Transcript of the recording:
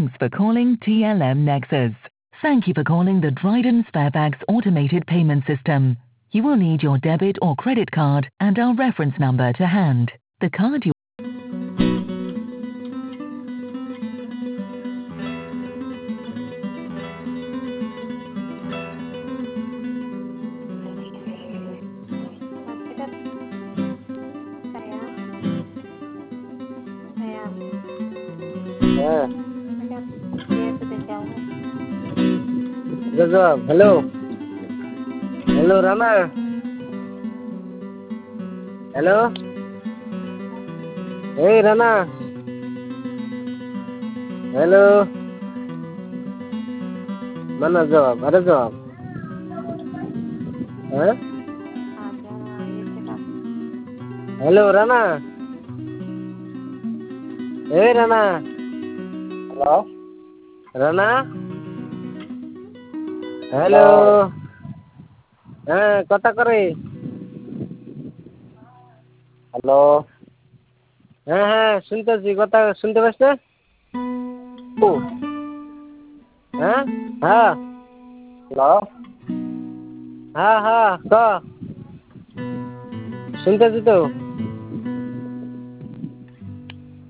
Thanks for calling TLM Nexus. Thank you for calling the Dryden Sparebags automated payment system. You will need your debit or credit card and our reference number to hand. The card you Gazab, hello. Hello, Rana. Hello. Hey, Rana. Hello. Mana jawab? Ada jawab? Huh? Hello, Rana. Hey, Rana. Hello? Rana. Hello. Kota kore. Hello? শুনতেছি কথা শুনতে pass না? হ্যাঁ Hello? ক শুনতেছি তো